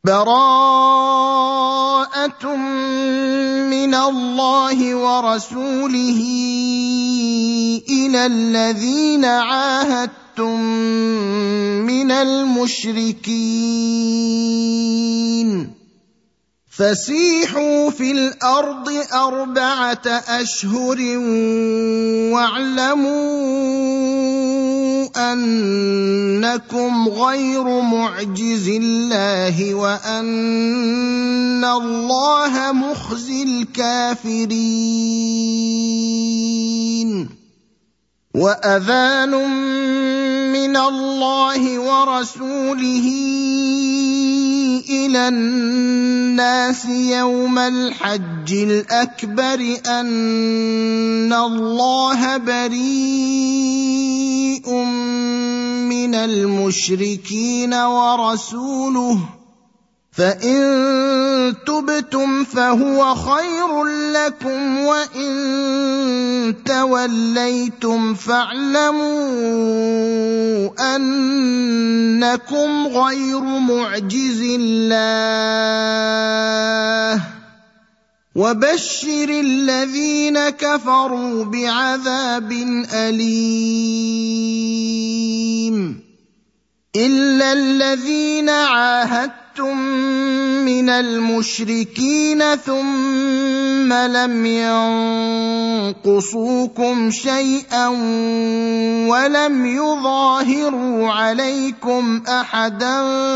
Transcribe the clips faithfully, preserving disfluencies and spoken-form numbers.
بَرَاءَةٌ مِّنَ اللَّهِ وَرَسُولِهِ إِلَى الَّذِينَ عَاهَدتُّم مِّنَ الْمُشْرِكِينَ فَسِيحُوا فِي الْأَرْضِ أَرْبَعَةَ أَشْهُرٍ وَاعْلَمُوا أَنَّكُمْ غَيْرُ مُعْجِزِي اللَّهِ وَأَنَّ اللَّهَ مُخْزِي الْكَافِرِينَ وَأَذَانٌ مِّنَ اللَّهِ وَرَسُولِهِ إِلَى النَّاسِ يَوْمَ الْحَجِّ الْأَكْبَرِ أَنَّ اللَّهَ بَرِيءٌ مِّنَ الْمُشْرِكِينَ وَرَسُولُهُ فَإِن تُبْتُمْ فَهُوَ خَيْرٌ لَّكُمْ وَإِن تَوَلَّيْتُمْ فَاعْلَمُوا أَنَّكُمْ غَيْرُ مُعْجِزِي اللَّهِ وَبَشِّرِ الَّذِينَ كَفَرُوا بِعَذَابٍ أَلِيمٍ إِلَّا الَّذِينَ عَاهَدتُّم مِّنَ الْمُشْرِكِينَ ثُمَّ لَمْ يَنقُصُوكُمْ شَيْئًا وَلَمْ يُظَاهِرُوا عَلَيْكُمْ أَحَدًا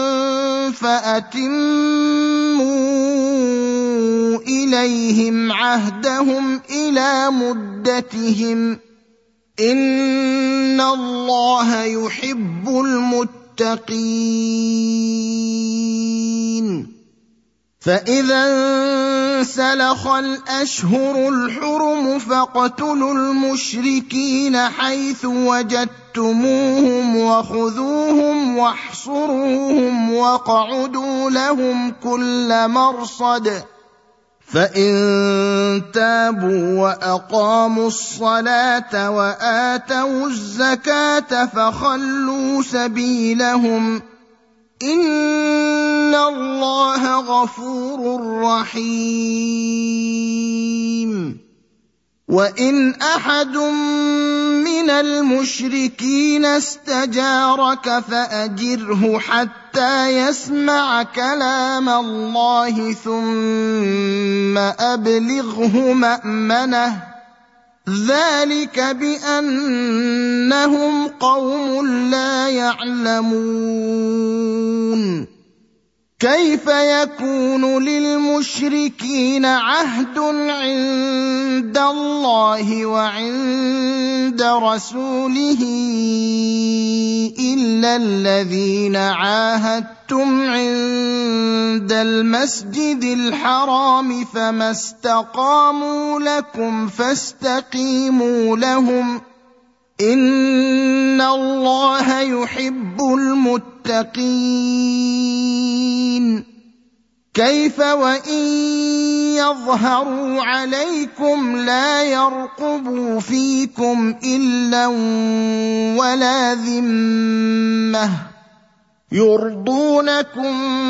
فَأَتِمُّوا إِلَيْهِمْ عَهْدَهُمْ إِلَىٰ مُدَّتِهِمْ ۚ إِنَّ اللَّهَ يُحِبُّ الْمُتَّقِينَ فَإِذَا انسَلَخَ الْأَشْهُرُ الْحُرُمُ فَاقْتُلُوا الْمُشْرِكِينَ حَيْثُ وَجَدتُّمُوهُمْ وَخُذُوهُمْ وَاحْصُرُوهُمْ وَاقْعُدُوا لَهُمْ كُلَّ مَرْصَدٍ فَإِن تَابُوا وَأَقَامُوا الصَّلَاةَ وَآتَوُا الزَّكَاةَ فَخَلُّوا سَبِيلَهُمْ ۚ إِنَّ اللَّهَ غَفُورٌ رَّحِيمٌ وَإِنْ أَحَدٌ مِّنَ الْمُشْرِكِينَ اسْتَجَارَكَ فَأَجِرْهُ حَتَّىٰ يَسْمَعَ كَلَامَ اللَّهِ ثُمَّ أَبْلِغْهُ مَأْمَنَهُ ۚ ذَٰلِكَ بِأَنَّهُمْ قَوْمٌ لَّا يَعْلَمُونَ كَيْفَ يَكُونُ لِلْمُشْرِكِينَ عَهْدٌ عِندَ اللَّهِ وَعِندَ رَسُولِهِ إِلَّا الَّذِينَ عَاهَدتُّمْ عِندَ الْمَسْجِدِ الْحَرَامِ فَمَا اسْتَقَامُوا لَكُمْ فَاسْتَقِيمُوا لَهُمْ ۚ إِنَّ اللَّهَ يُحِبُّ الْمُتَّقِينَ كَيْفَ وَإِن يَظْهَرُوا عَلَيْكُمْ لَا يَرْقُبُوا فِيكُمْ إِلًّا وَلَا ذِمَّةً يُرْضُونَكُم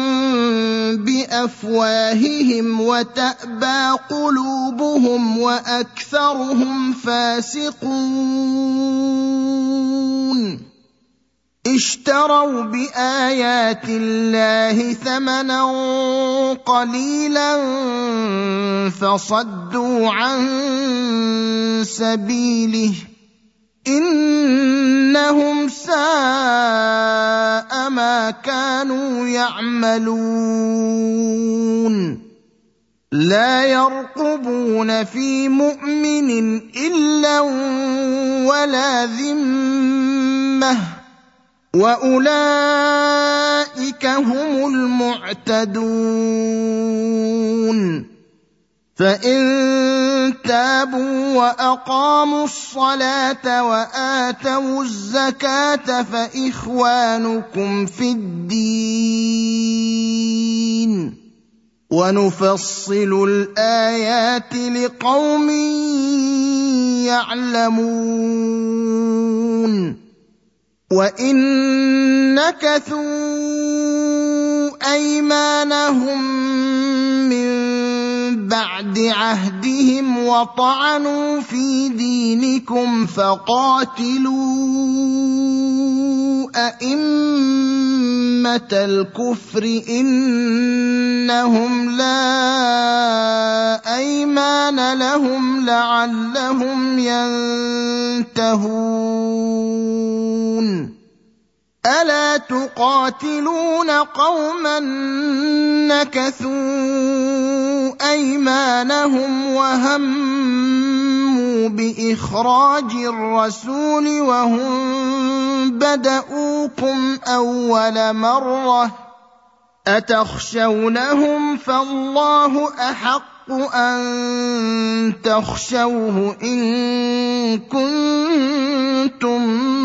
بِأَفْوَاهِهِمْ وَتَأْبَىٰ قُلُوبُهُمْ وَأَكْثَرُهُمْ فَاسِقُونَ اشْتَرَوْا بِآيَاتِ اللَّهِ ثَمَنًا قَلِيلًا فَصَدُّوا عَن سَبِيلِهِ ۚ إِنَّهُمْ سَاءَ مَا كَانُوا يَعْمَلُونَ لَا يَرْقُبُونَ فِي مُؤْمِنٍ إِلًّا وَلَا ذِمَّةً وَأُولَٰئِكَ هُمُ الْمُعْتَدُونَ فَإِن تَابُوا وَأَقَامُوا الصَّلَاةَ وَآتَوُا الزَّكَاةَ فَإِخْوَانُكُمْ فِي الدِّينِ ۗ وَنُفَصِّلُ الْآيَاتِ لِقَوْمٍ يَعْلَمُونَ وَإِن نَّكَثُوا أيمانهم من بعد عهدهم وطعنوا في دينكم فقاتلوا أئمة الكفر إنهم لا أيمان لهم لعلهم ينتهون ألا تقاتلون قوما نكثوا أيمانهم وهموا بإخراج الرسول وهم بدؤوكم أول مرة أتخشونهم فالله أحق أن تخشوه إن كنتم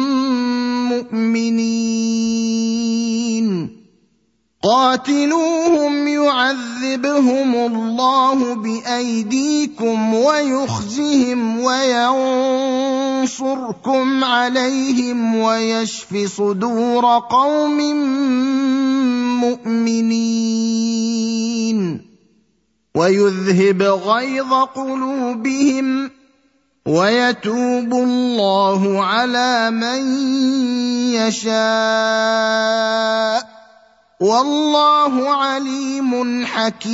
مؤمنين قاتلوهم يعذبهم الله بأيديكم ويخزهم وينصركم عليهم ويشف صدور قوم مؤمنين ويذهب غيظ قلوبهم ويتوب الله على من يشاء والله عليم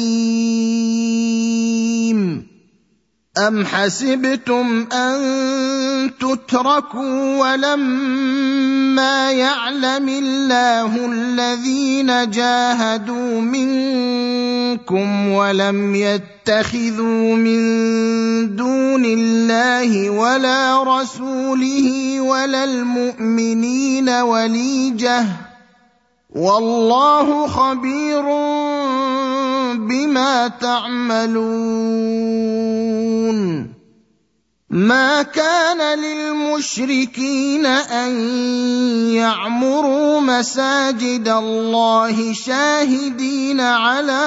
حكيم أم حسبتم أن تتركوا ولما يعلم الله الذين جاهدوا منكم ولم يتخذوا من دون الله ولا رسوله ولا المؤمنين وليجة والله خبير بما تعملون ما كان للمشركين أن يعمروا مساجد الله شاهدين على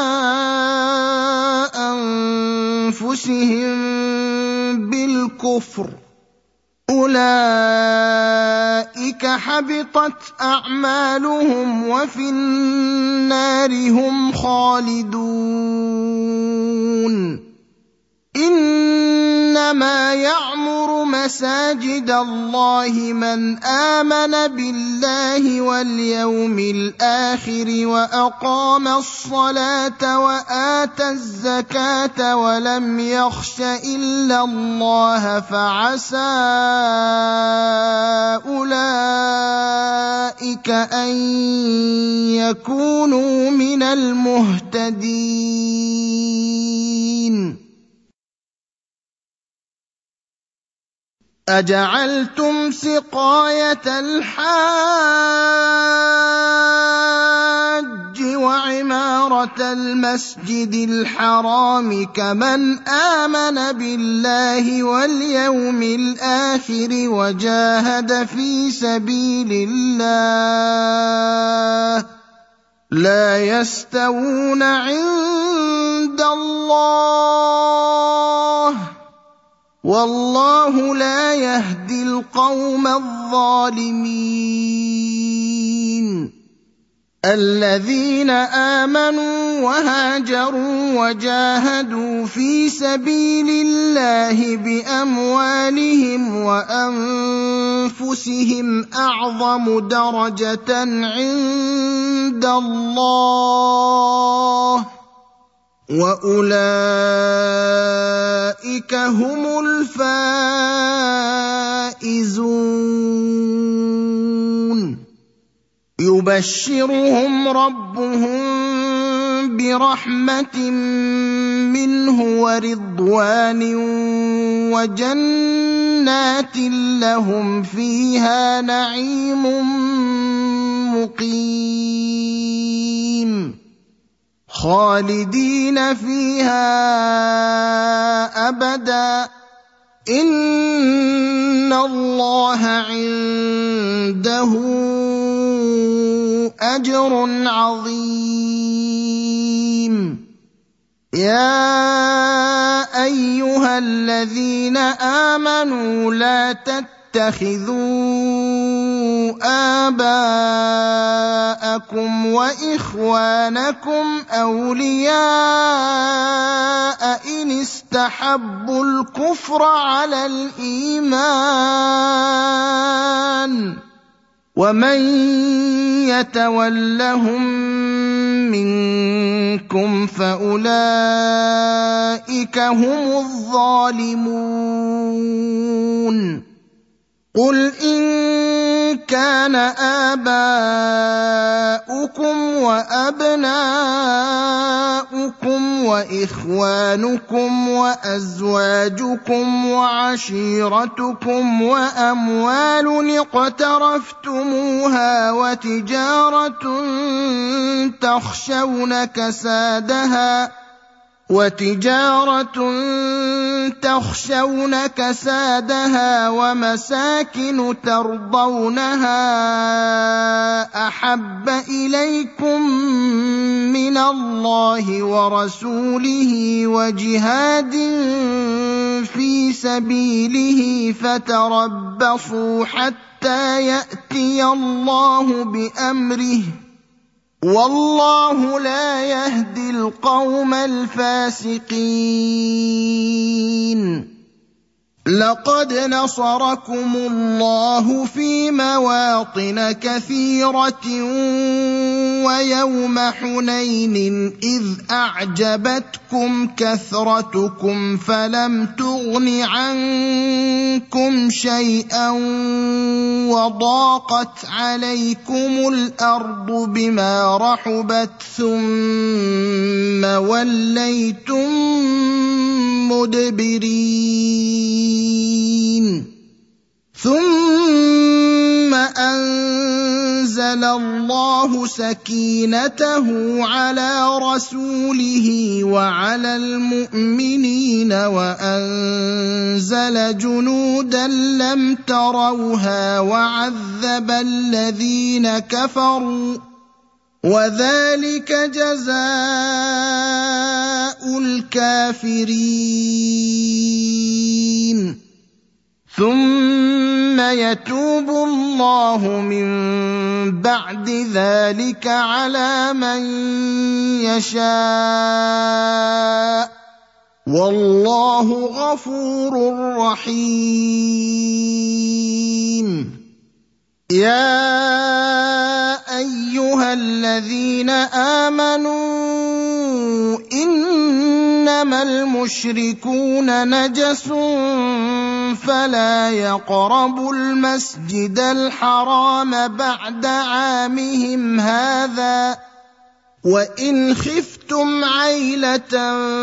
أنفسهم بالكفر أولئك حبطت أعمالهم وفي النار هم خالدون إنما يعمر مساجد الله من آمن بالله واليوم الآخر وأقام الصلاة وآتى الزكاة ولم يخش إلا الله فعسى أولئك أن يكونوا من المهتدين أجعلتم سقاية الحاج وعمارة المسجد الحرام كمن آمن بالله واليوم الآخر وجاهد في سبيل الله لا يستوون عند الله والله لا يهدي القوم الظالمين الذين آمنوا وهاجروا وجاهدوا في سبيل الله بأموالهم وأنفسهم أعظم درجة عند الله وأولئك هم الفائزون يبشرهم ربهم برحمة منه ورضوان وجنات لهم فيها نعيم مقيم خالدين فيها أبدا إن الله عنده أجر عظيم يا أيها الذين آمنوا لا تتبعوا تتخذوا آباءكم وإخوانكم أولياء إن استحبوا الكفر على الإيمان ومن يتولهم منكم فأولئك هم الظالمون قل إن كان آباؤكم وأبناؤكم وإخوانكم وأزواجكم وعشيرتكم وأموال اقترفتموها وتجارة تخشون كسادها وتجارة تخشون كسادها ومساكن ترضونها أحب إليكم من الله ورسوله وجهاد في سبيله فتربصوا حتى يأتي الله بأمره والله لا يهدي القوم الفاسقين لقد نصركم الله في مواطن كثيرة ويوم حنين إذ أعجبتكم كثرتكم فلم تغن عنكم شيئا وضاقت عليكم الأرض بما رحبت ثم وليتم مدبرين ثم أنزل الله سكينته على رسوله وعلى المؤمنين وأنزل جنودا لم تروها وعذب الذين كفروا وذلك جزاء الكافرين ثم يتوب الله من بعد ذلك على من يشاء والله غفور رحيم يا أيها الذين آمنوا إنما المشركون نجس فلا يقربوا المسجد الحرام بعد عامهم هذا وإن خفتم عيلة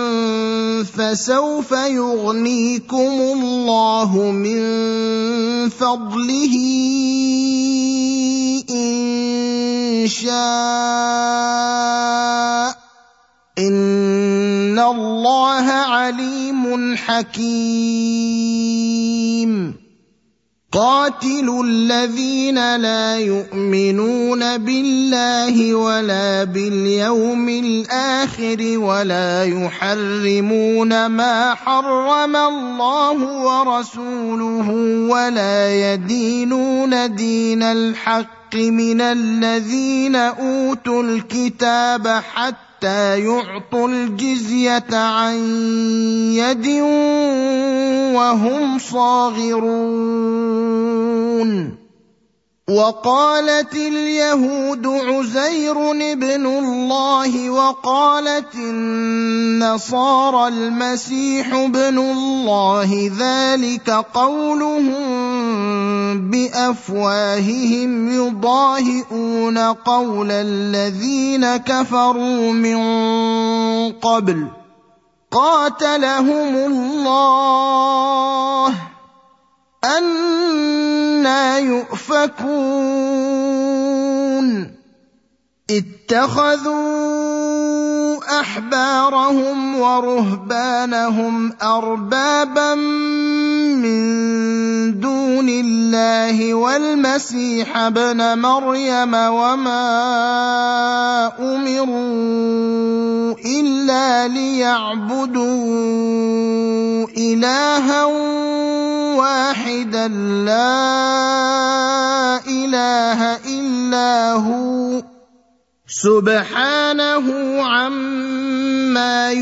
فسوف يغنيكم الله من فضله إن شاء إن الله عليم حكيم قاتلوا الذين لا يؤمنون بالله ولا باليوم الآخر ولا يحرمون ما حرم الله ورسوله ولا يدينون دين الحق من الذين أوتوا الكتاب حتى يعطوا الجزية عن يد وهم صاغرون وقالت اليهود عزير ابن الله وقالت النصارى المسيح ابن الله ذلك قولهم بأفواههم يضاهئون قول الذين كفروا من قبل قاتلهم الله أنى يؤفكون اتخذوا أحبارهم ورهبانهم أربابا من دون الله والمسيح ابن مريم وما أمروا إلا ليعبدوا إلها واحدا واحدا لا اله الا هو سبحانه عما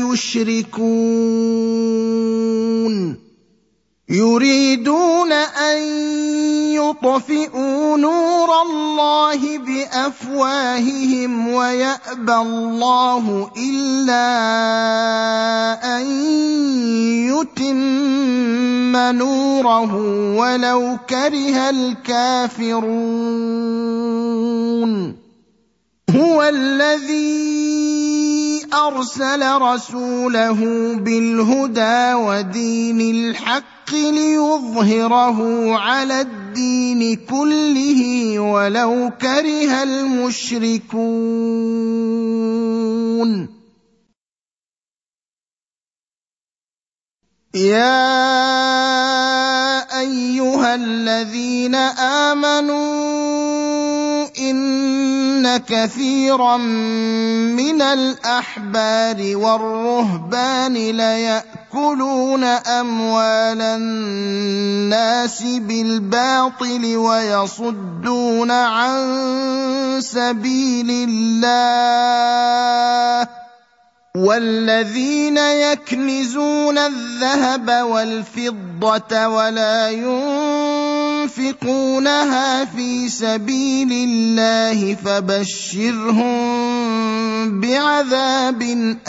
يشركون يريدون ان يطفئوا نور الله بافواههم ويأبى الله الا ان يتم نوره ولو كره الكافرون هو الذي أرسل رسوله بالهدى ودين الحق ليظهره على الدين كله ولو كره المشركون يا أيها الذين آمنوا إن كثيرا من الأحبار والرهبان ليأكلون أموال الناس بالباطل ويصدون عن سبيل الله والذين يكنزون الذهب والفضة ولا ينفقونها في سبيل الله فبشرهم بعذاب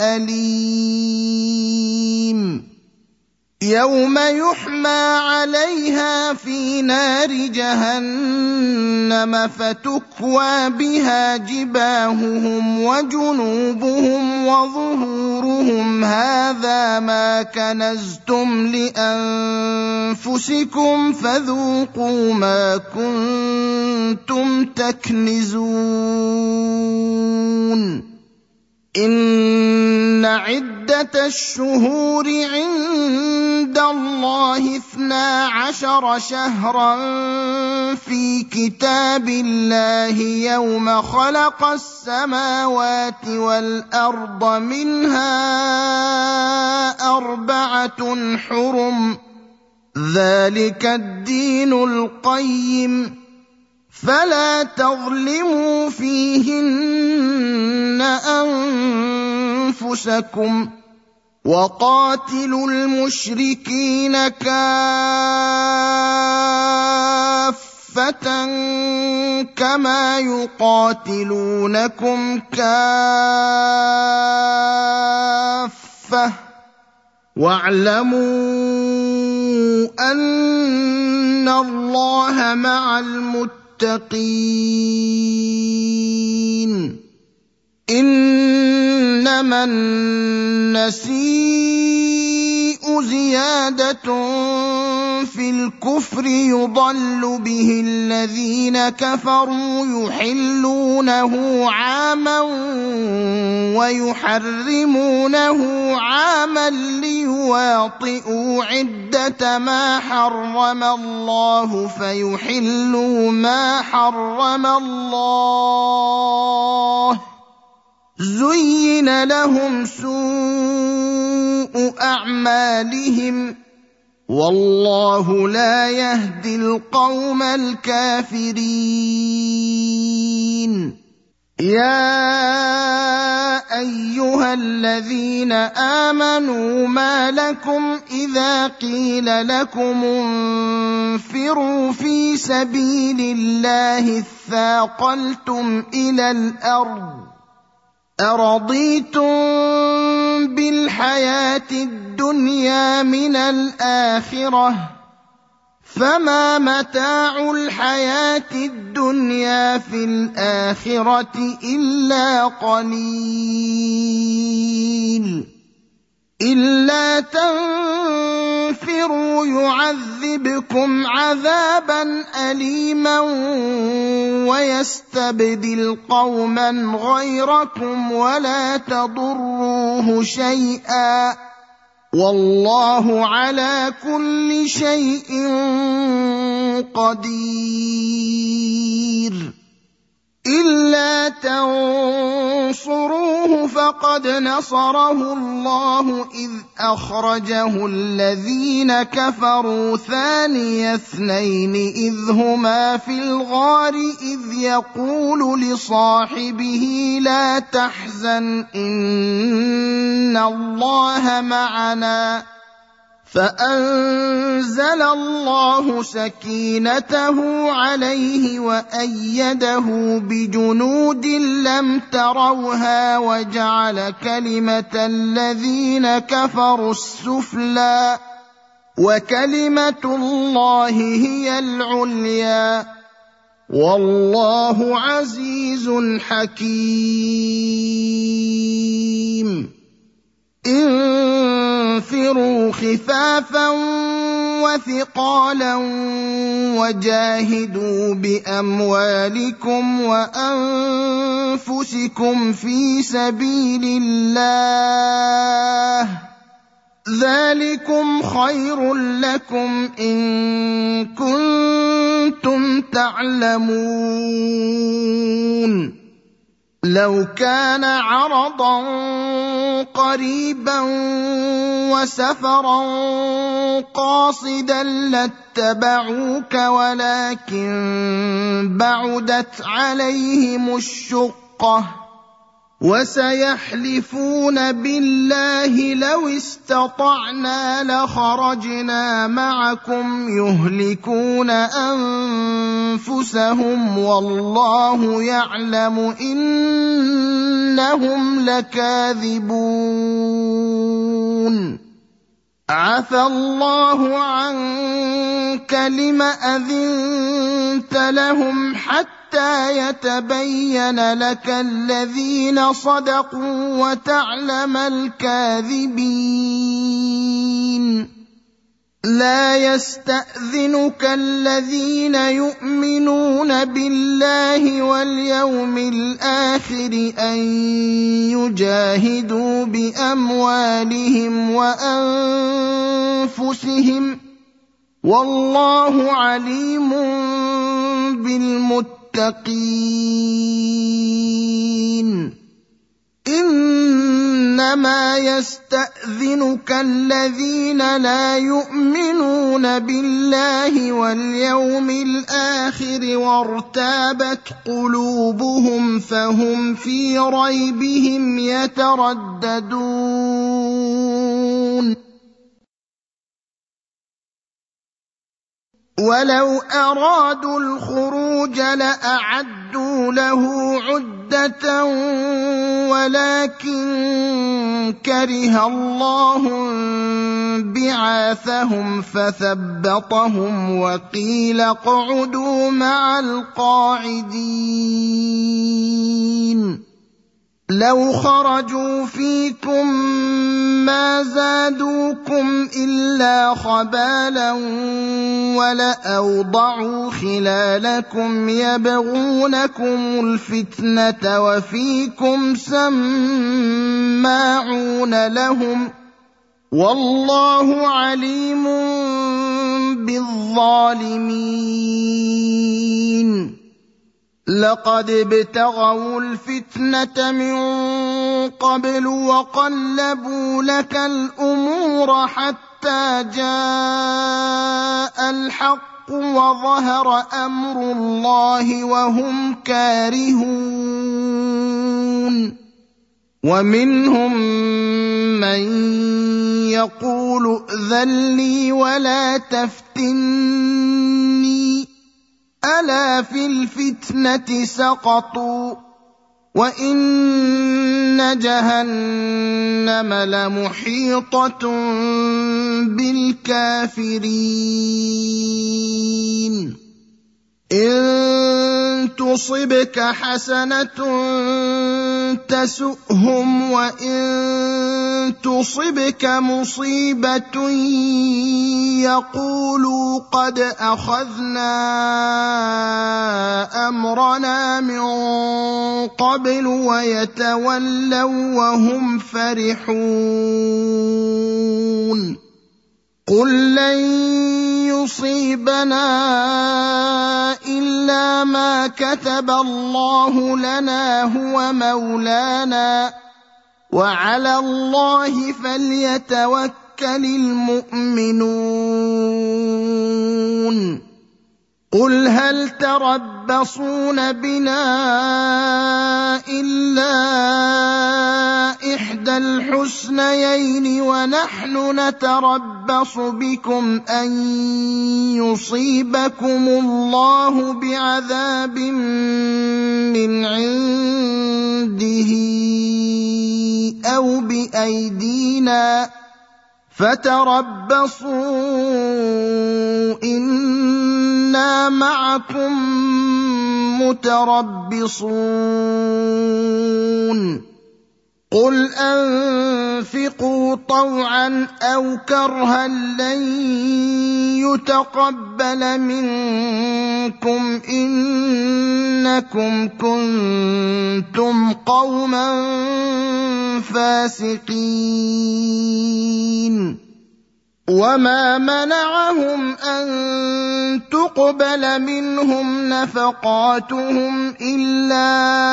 أليم يوم يحمى عليها في نار جهنم فتكوى بها جباههم وجنوبهم وظهورهم هذا ما كنزتم لأنفسكم فذوقوا ما كنتم تكنزون إن عدة الشهور عند الله اثنا عشر شهرا في كتاب الله يوم خلق السماوات والأرض منها أربعة حرم ذلك الدين القيم فلا تظلموا فيهن أنفسكم وقاتلوا المشركين كافة كما يقاتلونكم كافة واعلموا أن الله مع المتقين المتقين إنما النسيء زيادة في الكفر يضل به الذين كفروا يحلونه عاما ويحرمونه عاما ليواطئوا عدة ما حرم الله فيحلوا ما حرم الله زين لهم سوء أعمالهم والله لا يهدي القوم الكافرين يا أيها الذين آمنوا ما لكم إذا قيل لكم انفروا في سبيل الله اثاقلتم إلى الأرض أرضيتم بالحياة الدنيا من الآخرة فما متاع الحياة الدنيا في الآخرة إلا قليل إلا تنفروا يعذبكم عذابا أليما ويستبدل قوما غيركم ولا تضروه شيئا والله على كل شيء قدير إلا تنصروه فقد نصره الله إذ أخرجه الذين كفروا ثاني اثنين إذ هما في الغار إذ يقول لصاحبه لا تحزن إن الله معنا فأنزل الله سكينته عليه وأيده بجنود لم تروها وجعل كلمة الذين كفروا السفلى وكلمة الله هي العليا والله عزيز حكيم. انفروا خفافا وثقالا وجاهدوا بأموالكم وأنفسكم في سبيل الله ذلكم خير لكم إن كنتم تعلمون. لو كان عرضا قريبا وسفرا قاصدا لاتبعوك ولكن بعدت عليهم الشقة وسيحلفون بالله لو استطعنا لخرجنا معكم يهلكون أنفسهم والله يعلم إنهم لكاذبون. عفى الله عنك لم أذنت لهم حتى يتبين لك الذين صدقوا وتعلم الكاذبين. لا يستأذنك الذين يؤمنون بالله واليوم الآخر أن يجاهدوا بأموالهم وأنفسهم والله عليم بالمتقين. إنما يستأذنك الذين لا يؤمنون بالله واليوم الآخر وارتابت قلوبهم فهم في ريبهم يترددون. ولو أرادوا الخروج لأعدوا له عدة ولكن كره الله بعاثهم فثبطهم وقيل اقعدوا مع القاعدين. لو خرجوا فيكم ما زادوكم إلا خبالا ولأوضعوا خلالكم يبغونكم الفتنة وفيكم سماعون لهم والله عليم بالظالمين. لقد ابتغوا الفتنة من قبل وقلبوا لك الأمور حتى جاء الحق وظهر أمر الله وهم كارهون. ومنهم من يقول ائذن لي ولا تفتني ألا في الفتنة سقطوا وإن جهنم لمحيطة بالكافرين. إن تصبك حسنة تسؤهم وإن تصبك مصيبة يقولوا قد أخذنا أمرنا من قبل ويتولوا وهم فرحون. قل لن يصيبنا إلا ما كتب الله لنا هو مولانا وعلى الله فليتوكل المؤمنون قل هل تربصون بنا إلا إحدى الحسنيين ونحن نتربص بكم أن يصيبكم الله بعذاب من عنده أو بأيدينا فتربصوا إنا معكم متربصون قل أنفقوا طوعا أو كرها لن يتقبل منكم إنكم كنتم قوما فاسقين وما منعهم أن تقبل منهم نفقاتهم إلا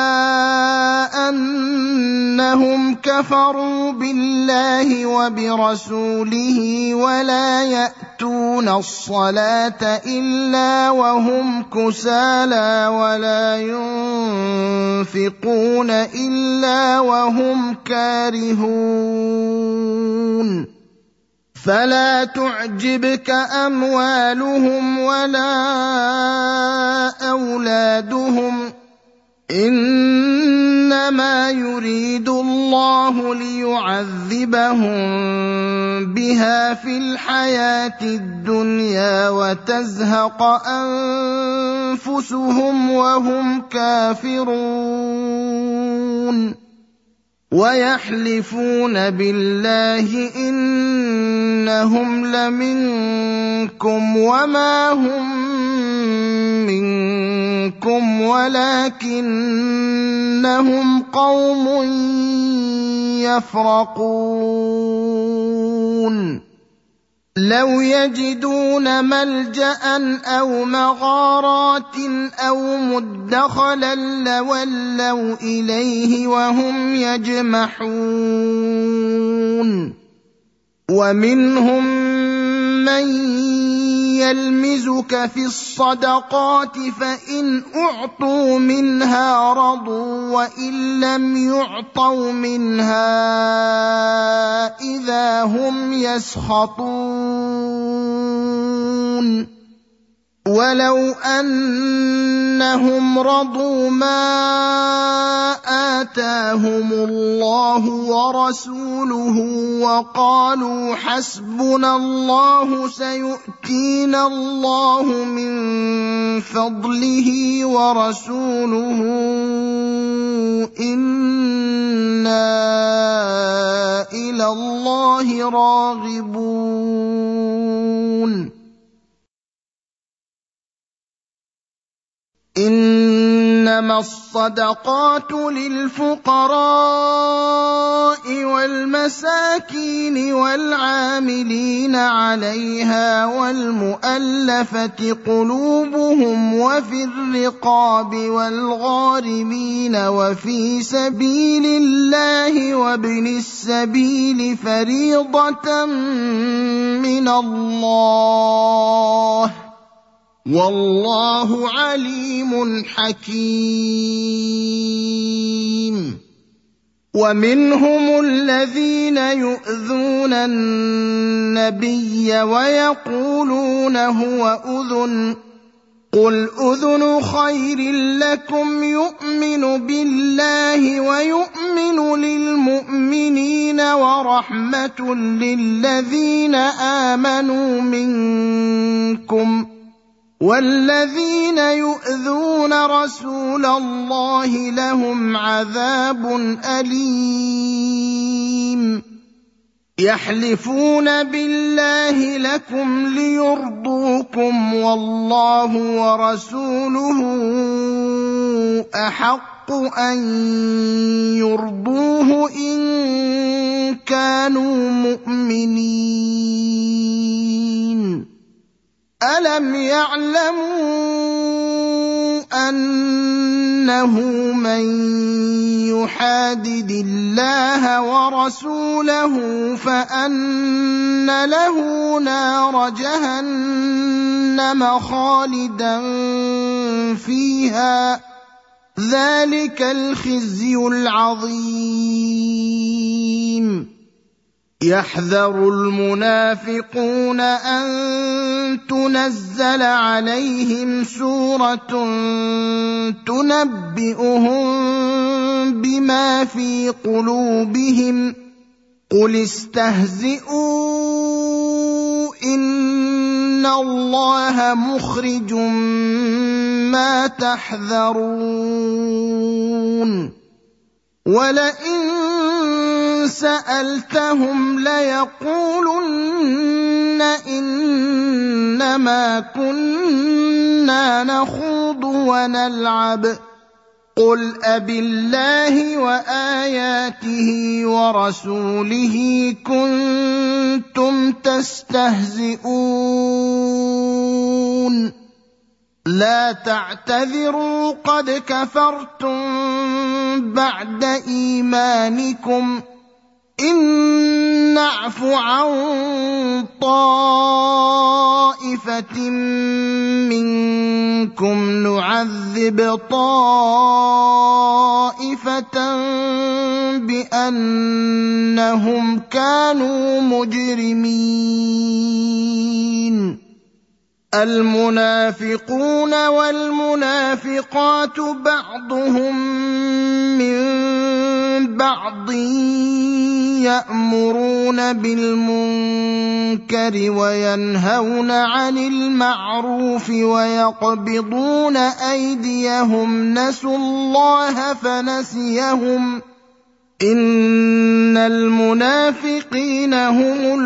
أنهم كفروا بالله وبرسوله ولا يأتون الصلاة إلا وهم كسالى ولا ينفقون إلا وهم كارهون فلا تعجبك أموالهم ولا أولادهم إنما يريد الله ليعذبهم بها في الحياة الدنيا وتزهق أنفسهم وهم كافرون ويحلفون بالله إنهم لمنكم وما هم منكم ولكنهم قوم يفرقون لو يجدون ملجأ أو مغارات أو مدخلا لولوا إليه وهم يجمحون ومنهم من يلمزك في الصدقات فإن أعطوا منها رضوا وإن لم يعطوا منها إذا هم يسخطون ولو أنهم رضوا ما آتاهم الله ورسوله وقالوا حسبنا الله سيؤتينا الله من فضله ورسوله إنا إلى الله راغبون إنما الصدقات للفقراء والمساكين والعاملين عليها والمؤلفة قلوبهم وفي الرقاب والغارمين وفي سبيل الله وابن السبيل فريضة من الله والله عليم حكيم ومنهم الذين يؤذون النبي ويقولون هو أذن قل أذن خير لكم يؤمن بالله ويؤمن للمؤمنين ورحمة للذين آمنوا منكم والذين يؤذون رسول الله لهم عذاب أليم يحلفون بالله لكم ليرضوكم والله ورسوله أحق أن يرضوه إن كانوا مؤمنين ألم يعلموا أنه من يحادد الله ورسوله فأن له نار جهنم خالدا فيها ذلك الخزي العظيم. يحذر المنافقون أن تنزل عليهم سورة تنبئهم بما في قلوبهم قل استهزئوا إن الله مخرج ما تحذرون. ولئن سألتهم ليقولن إنما كنا نخوض ونلعب قل أبالله وآياته ورسوله كنتم تستهزئون لا تعتذروا قد كفرتم بعد إيمانكم إن نعف عن طائفة منكم نعذب طائفة بأنهم كانوا مجرمين. المنافقون والمنافقات بعضهم من بعض يأمرون بالمنكر وينهون عن المعروف ويقبضون أيديهم نسوا الله فنسيهم إن المنافقين هم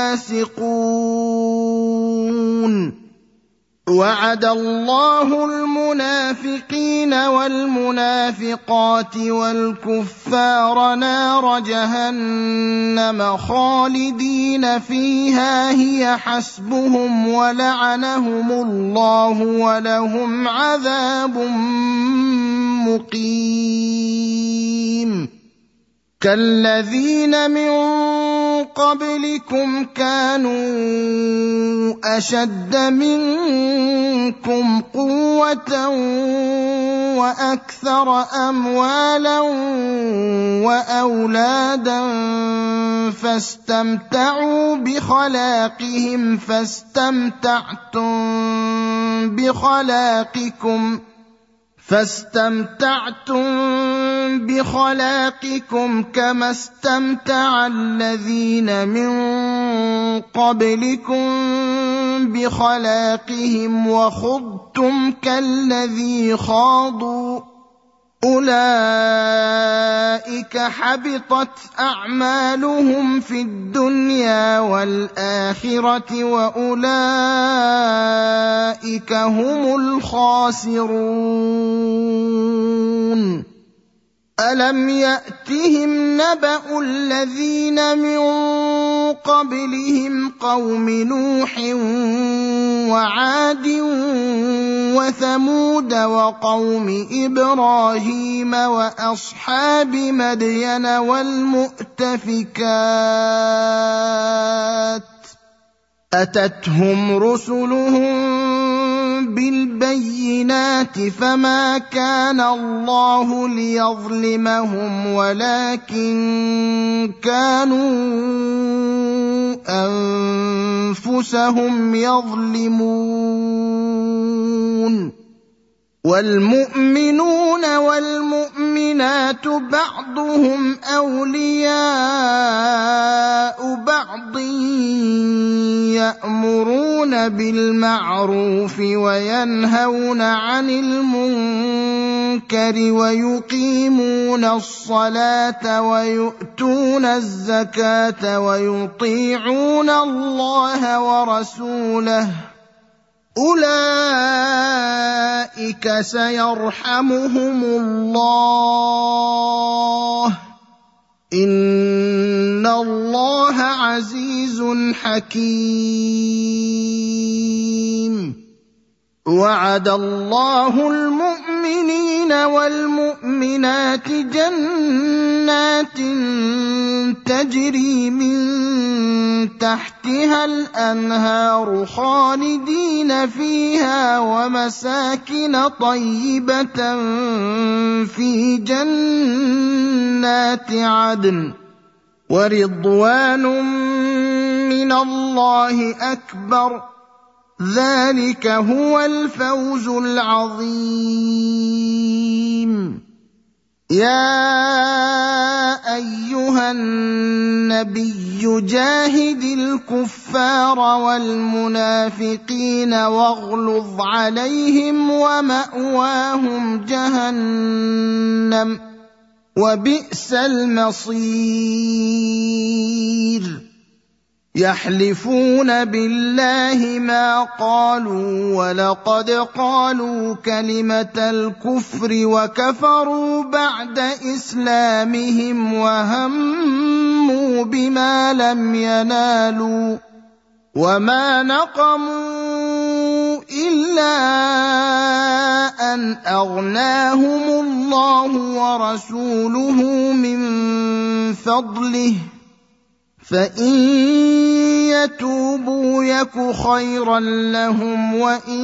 الفاسقون. وعد الله المنافقين والمنافقات والكفار نار جهنم خالدين فيها هي حسبهم ولعنهم الله ولهم عذاب مقيم. كالذين من قبلكم كانوا أشد منكم قوة وأكثر أموالا وأولادا فاستمتعوا بخلاقهم فاستمتعتم بخلاقكم فاستمتعتم بخلاقكم كما استمتع الذين من قبلكم بخلاقهم وخضتم كالذي خاضوا أولئك حبطت أعمالهم في الدنيا والآخرة وأولئك هم الخاسرون. ألم يأتهم نبأ الذين من قبلهم قوم نوح وعاد وثمود وقوم إبراهيم وأصحاب مدين والمؤتفكات أتتهم رسلهم بالبينات فما كان الله ليظلمهم ولكن كانوا أنفسهم يظلمون. والمؤمنون والمؤمنات بعضهم أولياء بعض يأمرون بالمعروف وينهون عن المنكر ويقيمون الصلاة ويؤتون الزكاة ويطيعون الله ورسوله أولئك سيرحمهم الله إن الله عزيز حكيم. وعد الله المؤمنين والمؤمنين والمؤمنات جنات تجري من تحتها الأنهار خالدين فيها ومساكن طيبة في جنات عدن ورضوان من الله أكبر ذلك هو الفوز العظيم. يا أيها النبي جاهد الكفار والمنافقين واغلظ عليهم ومأواهم جهنم وبئس المصير. يحلفون بالله ما قالوا ولقد قالوا كلمة الكفر وكفروا بعد إسلامهم وهموا بما لم ينالوا وما نقموا إلا أن أغناهم الله ورسوله من فضله فإن يتوبوا يك خيرا لهم وإن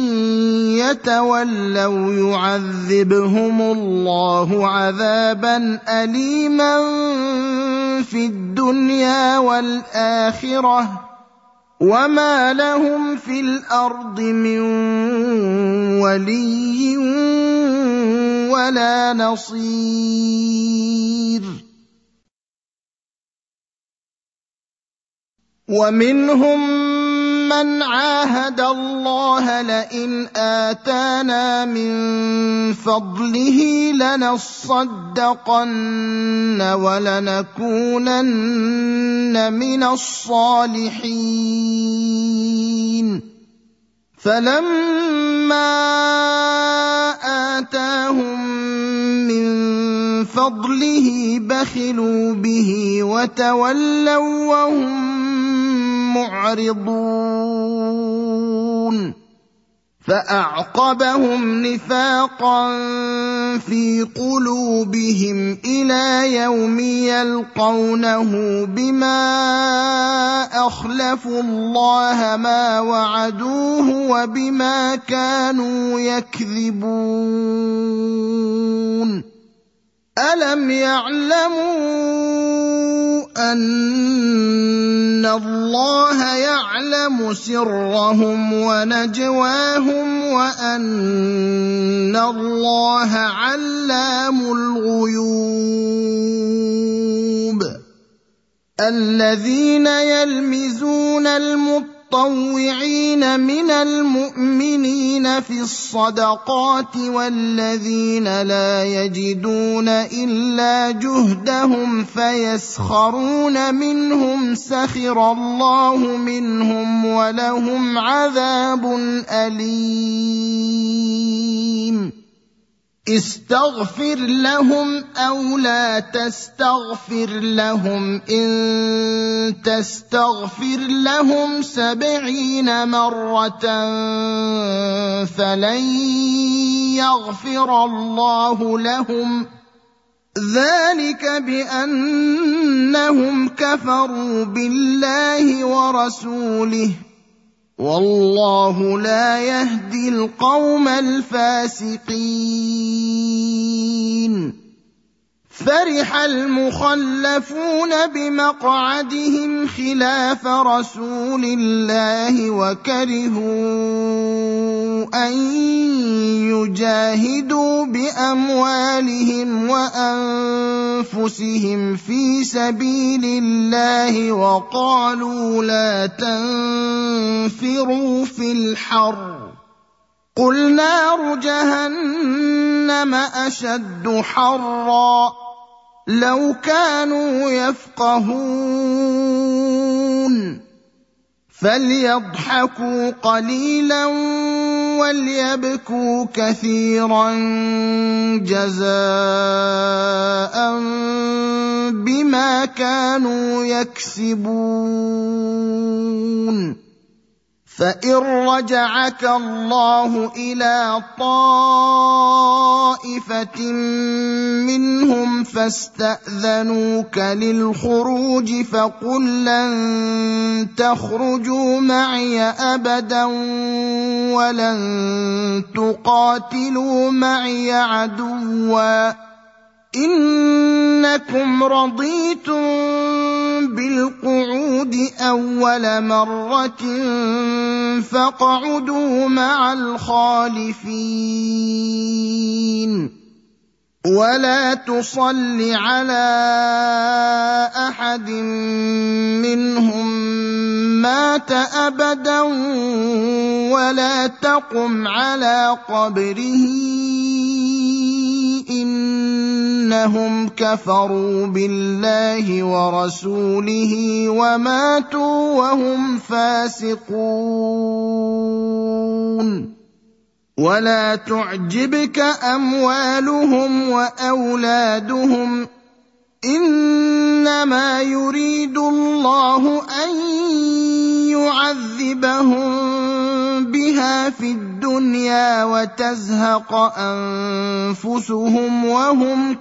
يتولوا يعذبهم الله عذابا أليما في الدنيا والآخرة وما لهم في الأرض من ولي ولا نصير. ومنهم من عاهد الله لئن آتانا من فضله لنصدقن ولنكونن من الصالحين فلما آتاهم من فضله بخلوا به وتولوا وهم معرضون فأعقبهم نفاقا في قلوبهم إلى يوم يلقونه بما أخلفوا الله ما وعدوه وبما كانوا يكذبون. ألم يعلموا أن الله يعلم سرهم ونجواهم وأن الله علام الغيوب. الذين يلمزون المطوعين من المؤمنين في الصدقات والذين لا يجدون إلا جهدهم فيسخرون منهم سخر الله منهم ولهم عذاب أليم. استغفر لهم أو لا تستغفر لهم إن تستغفر لهم سبعين مرة فلن يغفر الله لهم ذلك بأنهم كفروا بالله ورسوله والله لا يهدي القوم الفاسقين. فرح المخلفون بمقعدهم خلاف رسول الله وكرهوا أن يجاهدوا بأموالهم وأنفسهم في سبيل الله وقالوا لا تنفروا في الحر قل نار جهنم أشد حرا لو كانوا يفقهون. فليضحكوا قليلا وليبكوا كثيرا جزاء بما كانوا يكسبون. فإن رجعك الله إلى طائفة منهم فاستأذنوك للخروج فقل لن تخرجوا معي أبدا ولن تقاتلوا معي عدوا إنكم رضيتم بالقعود أول مرة فاقعدوا مع الخالفين ولا تصل على أحد منهم مات أبدا ولا تقم على قبره إنهم كفروا بالله ورسوله وماتوا وهم فاسقون ولا تعجبك أموالهم وأولادهم إنما يريد الله أن يعذبهم بها في الدنيا وتزهق أنفسهم وهم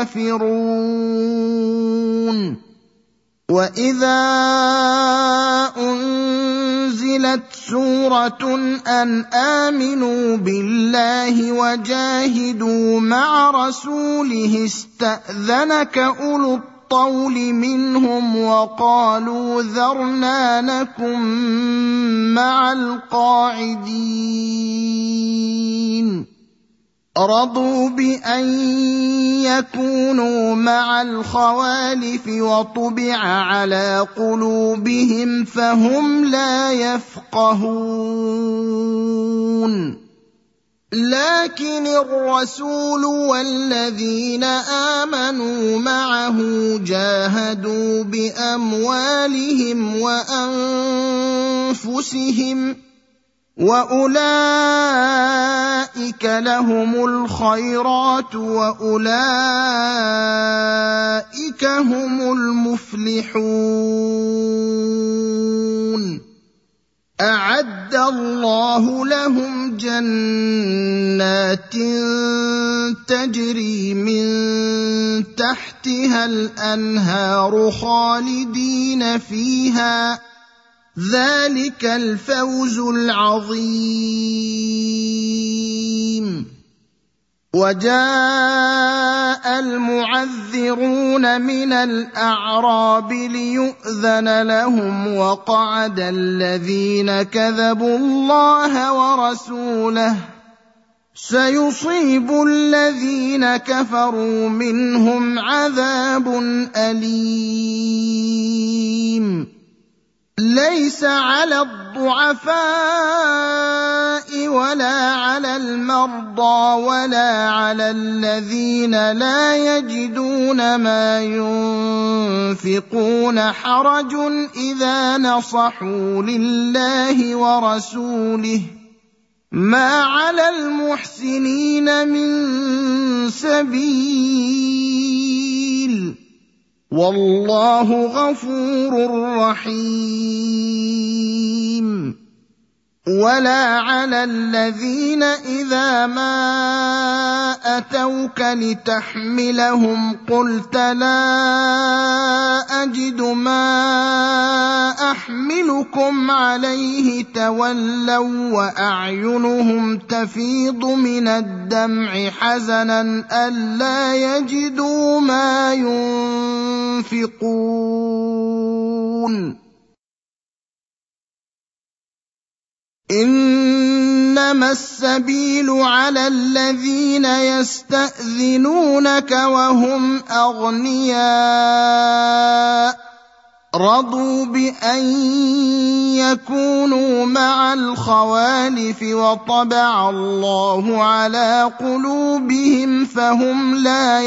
كافرون وإذا أنزلت سورة أن آمنوا بالله وجاهدوا مع رسوله استأذنك أولو الطول منهم وقالوا ذرنا نكن مع القاعدين رضوا بأن يكونوا مع الخوالف وطبع على قلوبهم فهم لا يفقهون لكن الرسول والذين آمنوا معه جاهدوا بأموالهم وأنفسهم وأولئك لهم الخيرات وأولئك هم المفلحون أعد الله لهم جنات تجري من تحتها الأنهار خالدين فيها ذلك الفوز العظيم وجاء المعذرون من الأعراب ليؤذن لهم وقعد الذين كذبوا الله ورسوله سيصيب الذين كفروا منهم عذاب أليم ليس على الضعفاء ولا على المرضى ولا على الذين لا يجدون ما ينفقون حرج إذا نصحوا لله ورسوله ما على المحسنين من سبيل والله غفور رحيم ولا على الذين إذا ما أتوك لتحملهم قلت لا أجد ما أحملكم عليه تولوا وأعينهم تفيض من الدمع حزنا ألا يجدوا ما ينفقون إنما السبيل على الذين يستأذنونك وهم أغنياء رضوا بأن يكونوا مع الخوالف وطبع الله على قلوبهم فهم لا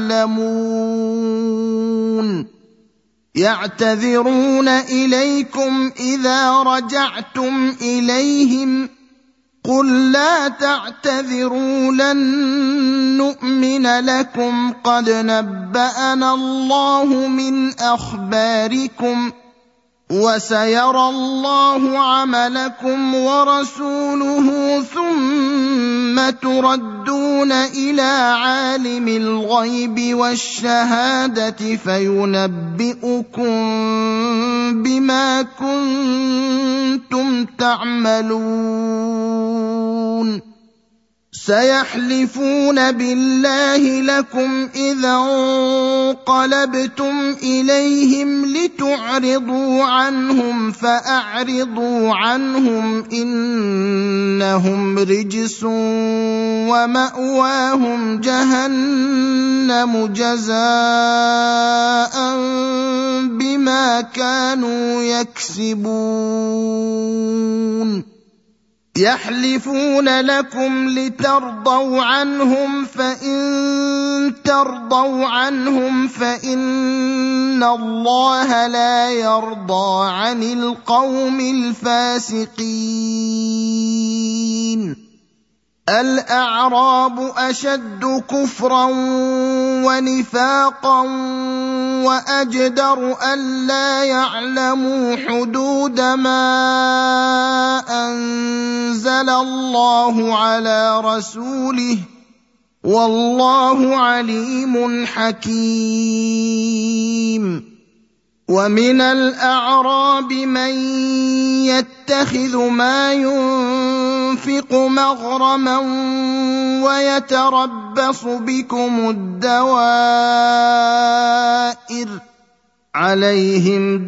يعلمون يعتذرون إليكم إذا رجعتم إليهم قل لا تعتذروا لن نؤمن لكم قد نبأنا الله من أخباركم وسيرى الله عملكم ورسوله ثم تردون إلى عالم الغيب والشهادة فينبئكم بما كنتم تعملون سيحلفون بالله لكم إذا انقلبتم إليهم لتعرضوا عنهم فأعرضوا عنهم إنهم رجس ومأواهم جهنم جزاء بما كانوا يكسبون يحلفون لكم لترضوا عنهم فإن ترضوا عنهم فإن الله لا يرضى عن القوم الفاسقين الأعراب أشد كفرا ونفاقا وأجدر ألا يعلموا حدود ما أنزل الله على رسوله والله عليم حكيم ومن الأعراب من يتخذ ما ينفق مغرما ويتربص بكم الدوائر عليهم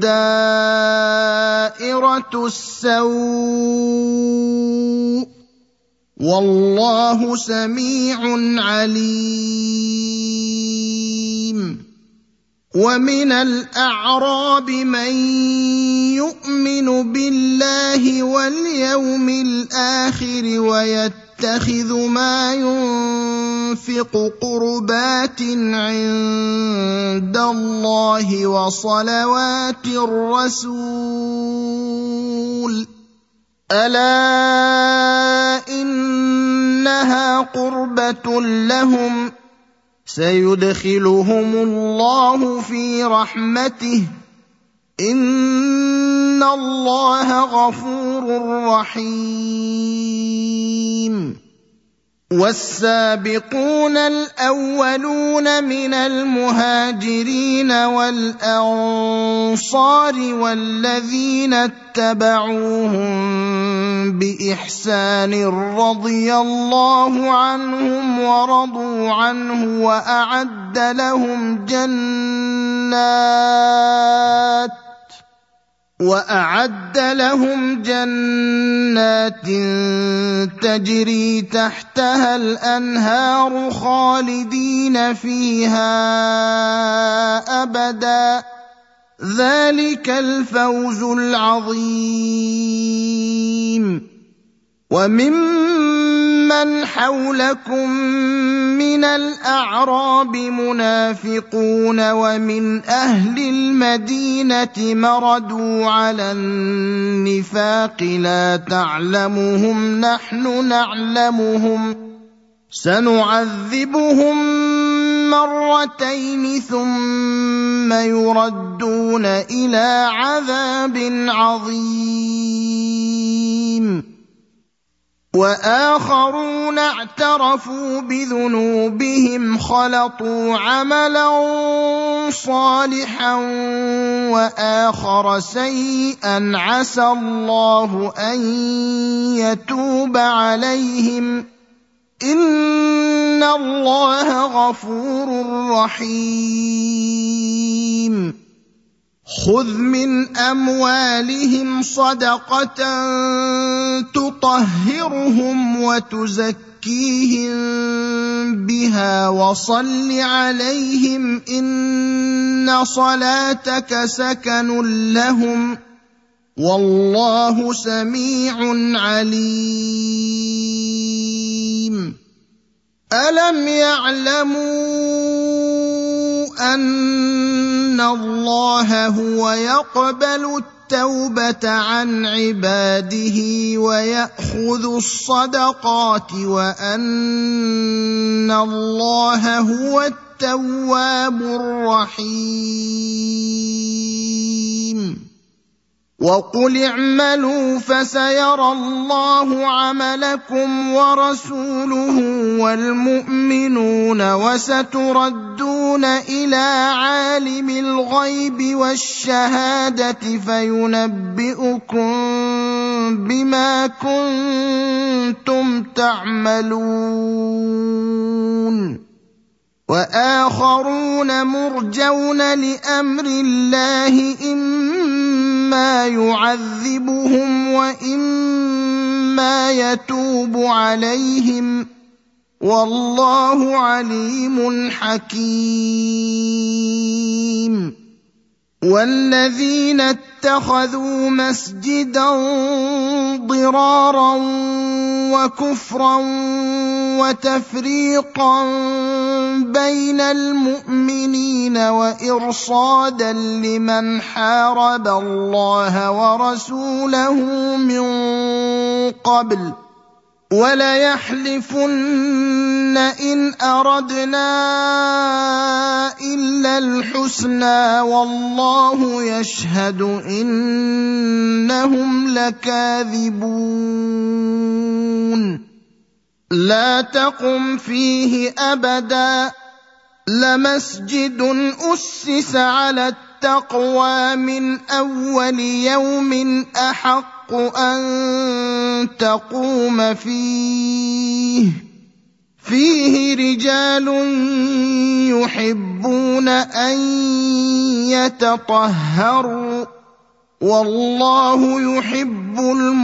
دائرة السوء والله سميع عليم ومن الأعراب من يؤمن بالله واليوم الآخر ويتخذ ما ينفق قربات عند الله وصلوات الرسول ألا إنها قربة لهم سيدخلهم الله في رحمته إن الله غفور رحيم والسابقون الأولون من المهاجرين والأنصار والذين اتبعوهم بإحسان رضي الله عنهم ورضوا عنه وأعد لهم جنات وأعد لهم جنات تجري تحتها الأنهار خالدين فيها أبدا ذلك الفوز العظيم وممن حولكم من الأعراب منافقون ومن أهل المدينة مردوا على النفاق لا تعلمهم نحن نعلمهم سنعذبهم مرتين ثم يردون إلى عذاب عظيم وآخرون اعترفوا بذنوبهم خلطوا عملا صالحا وآخر سيئا عسى الله أن يتوب عليهم إن الله غفور رحيم خذ من أموالهم صدقة تطهرهم وتزكيهم بها وصل عليهم إن صلاتك سكن لهم والله سميع عليم ألم يعلموا أن الله هو يقبل التوبة عن عباده ويأخذ الصدقات وأن الله هو التواب الرحيم وقل اعملوا فسيرى الله عملكم ورسوله والمؤمنون وستردون إلى عالم الغيب والشهادة فينبئكم بما كنتم تعملون وآخرون مرجون لأمر الله إما يعذبهم وإما يتوب عليهم والله عليم حكيم والذين اتخذوا مسجدا ضرارا وكفرا وتفريقا بين المؤمنين وإرصادا لمن حارب الله ورسوله من قبل وليحلفن إن أردنا إلا الحسنى والله يشهد إنهم لكاذبون لا تقم فيه أبدا لمسجد أسس على التقوى من أول يوم أحق أن تقوم فيه فيه رجال يحبون أن يتطهروا والله يحب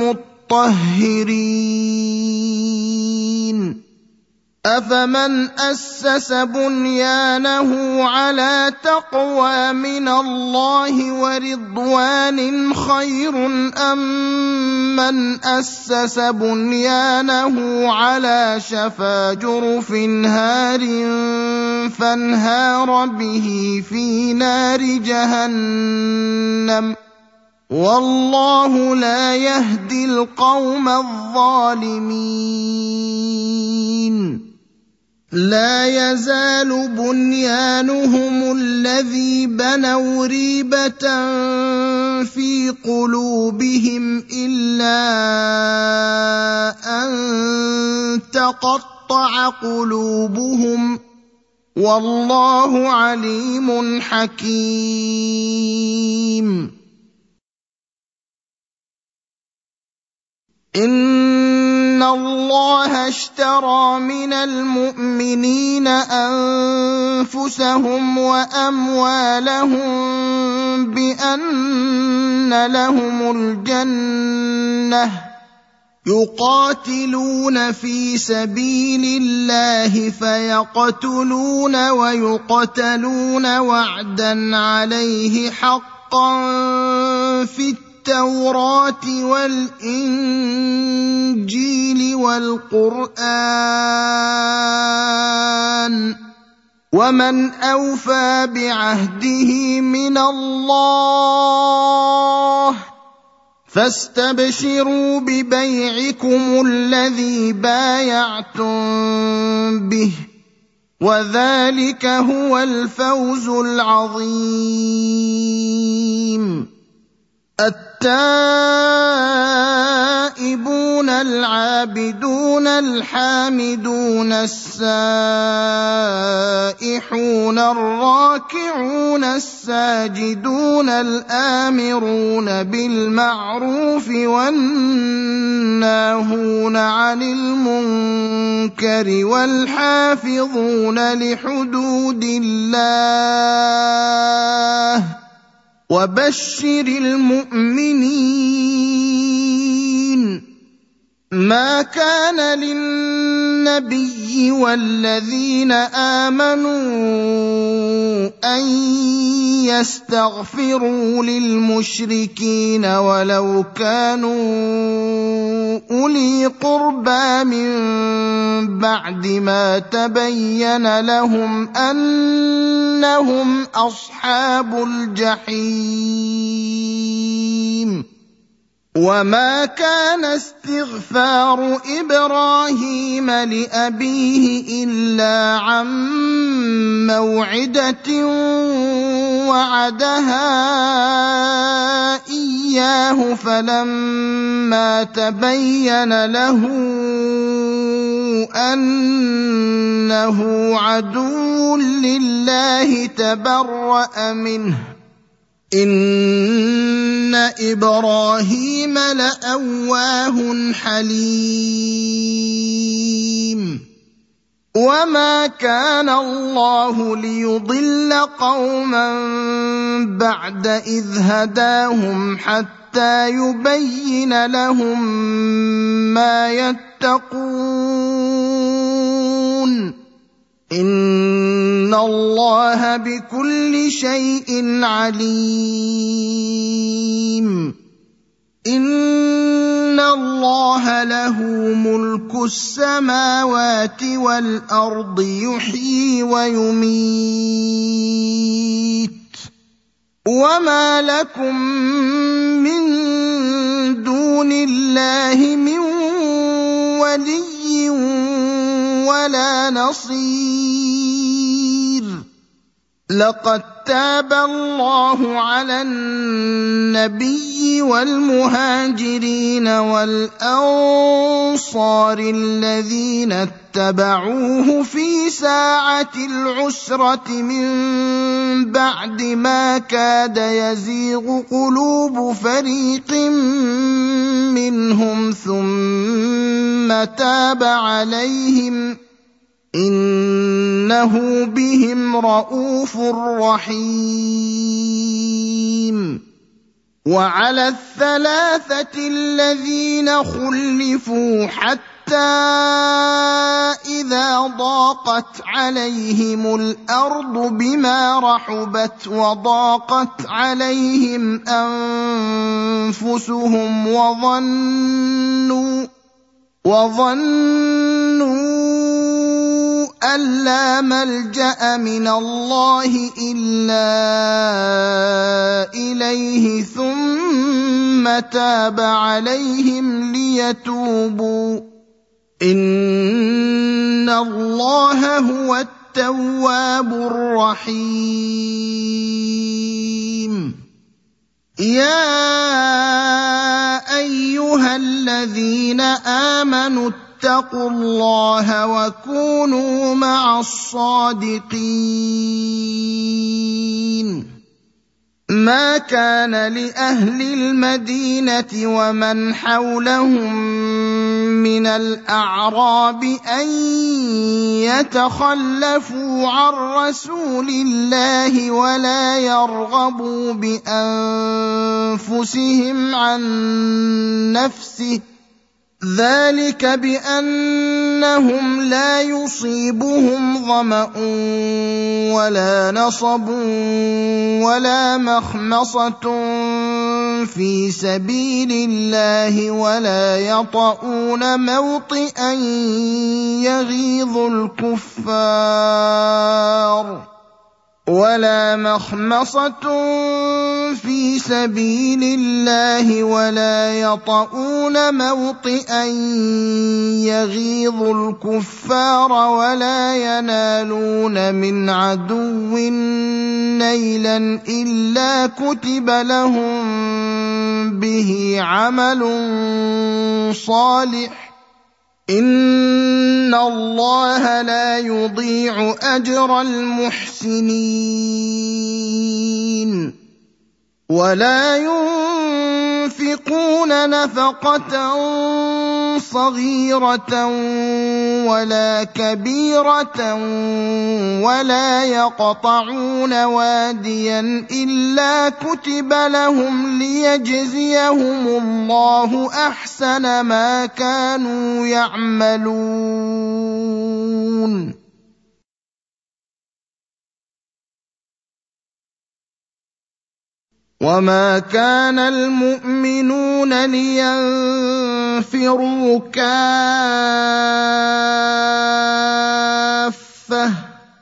المطهرين أفمن أسس بنيانه على تقوى من الله ورضوان خير أم من أسس بنيانه على شفا جرف هار فانهار به في نار جهنم والله لا يهدي القوم الظالمين لا يزال بنيانهم الذي بنوا ريبة في قلوبهم إلا أن تقطع قلوبهم والله عليم حكيم إن الله اشترى من المؤمنين أنفسهم وأموالهم بأن لهم الجنة يقاتلون في سبيل الله فيقتلون ويقتلون وعدا عليه حقا في التوراة والإنجيل والقرآن ومن أوفى بعهده من الله فاستبشروا ببيعكم الذي بايعتم به وذلك هو الفوز العظيم التائبون العابدون الحامدون السائحون الراكعون الساجدون الآمرون بالمعروف والناهون عن المنكر والحافظون لحدود الله وبشر المؤمنين ما كان للنبي والذين آمنوا أن يستغفروا للمشركين ولو كانوا أولي قربى من بعد ما تبين لهم أنهم أصحاب الجحيم وما كان استغفار إبراهيم لأبيه إلا عن موعدة وعدها إياه إياه فلما تبين له أنه عدو لله تبرأ منه إن إبراهيم لأواه حليم وما كان الله ليضل قوما بعد إذ هداهم حتى يبين لهم ما يتقون إن الله بكل شيء عليم إن الله له ملك السماوات والأرض يحيي ويميت وما لكم من دون الله من ولي ولا نصير لقد تاب الله على النبي والمهاجرين والأنصار الذين اتبعوه في ساعة العسرة من بعد ما كاد يزيغ قلوب فريق منهم ثم تاب عليهم إنه بهم رءوف رحيم وعلى الثلاثة الذين خلفوا حتى إذا ضاقت عليهم الأرض بما رحبت وضاقت عليهم أنفسهم وظنوا وظنوا أن لا ملجأ من الله إلا إليه ثم تاب عليهم ليتوبوا إن الله هو التواب الرحيم يا أيها الذين آمنوا اتقوا الله وكونوا مع الصادقين ما كان لأهل المدينة ومن حولهم من الأعراب أن يتخلفوا عن رسول الله ولا يرغبوا بأنفسهم عن نفسه ذلك بأنهم لا يصيبهم ظمأ ولا نصب ولا مخمصة في سبيل الله ولا يطؤون موطئا يغيظ الكفار ولا مخمصة في سبيل الله ولا يطؤون موطئا يغيظ الكفار ولا ينالون من عدو نيلا إلا كتب لهم به عمل صالح إن الله لا يضيع أجر المحسنين ولا ينفقون نفقة صغيرة ولا كبيرة ولا يقطعون واديا إلا كتب لهم ليجزيهم الله أحسن ما كانوا يعملون وما كان المؤمنون لينفروا كافة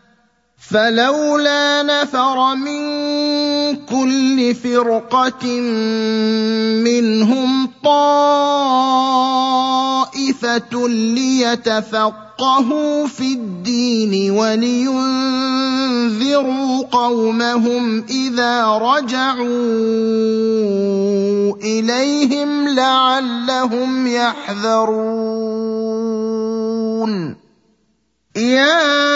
فلولا نفر من كل فرقة منهم طائفة طائفة ليتفقهوا في الدين ولينذروا قومهم إذا رجعوا إليهم لعلهم يحذرون يا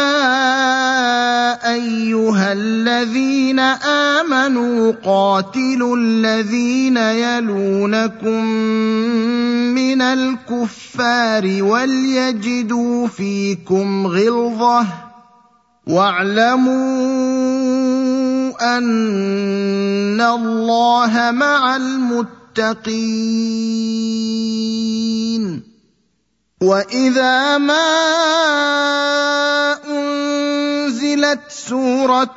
أيها الذين آمنوا قاتلوا الذين يلونكم من الكفار وليجدوا فيكم غلظة واعلموا أن الله مع المتقين وإذا ما أنزلت سورة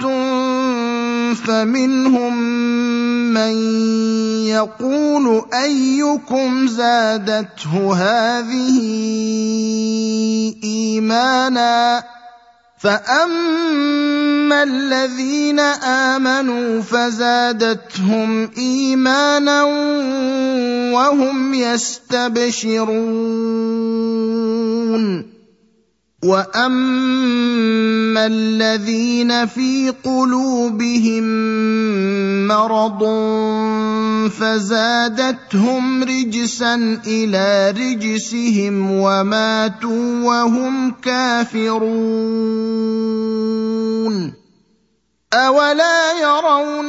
فمنهم من يقول أيكم زادته هذه إيمانا فأما الذين آمنوا فزادتهم إيمانا وهم يستبشرون وأما الذين في قلوبهم مرض فزادتهم رجسا إلى رجسهم وماتوا وهم كافرون أولا يرون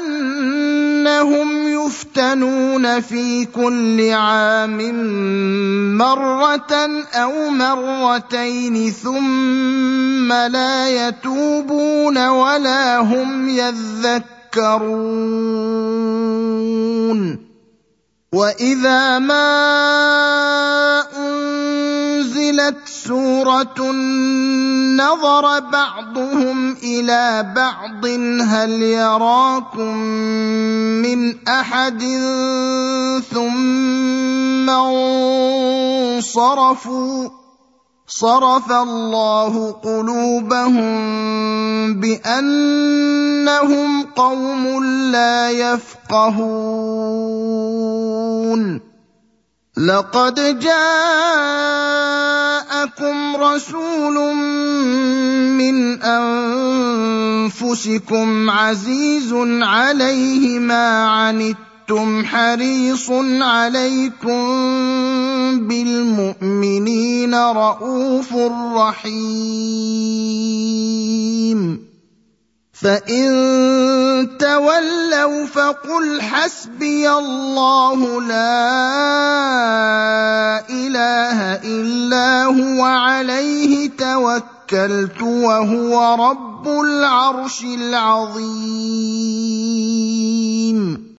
أنهم يفتنون في كل عام مرة أو مرتين ثم لا يتوبون ولا هم يذكرون وإذا ما أنزلت سورة نظر بعضهم إلى بعض هل يراكم من أحد ثم انصرفوا صرف الله قلوبهم بأنهم قوم لا يفقهون لقد جاءكم رسول من أنفسكم عزيز عليه ما عنتم حريص عليكم بالمؤمنين رءوف رحيم فإن تولوا فقل حسبي الله لا إله إلا هو عليه توكلت وهو رب العرش العظيم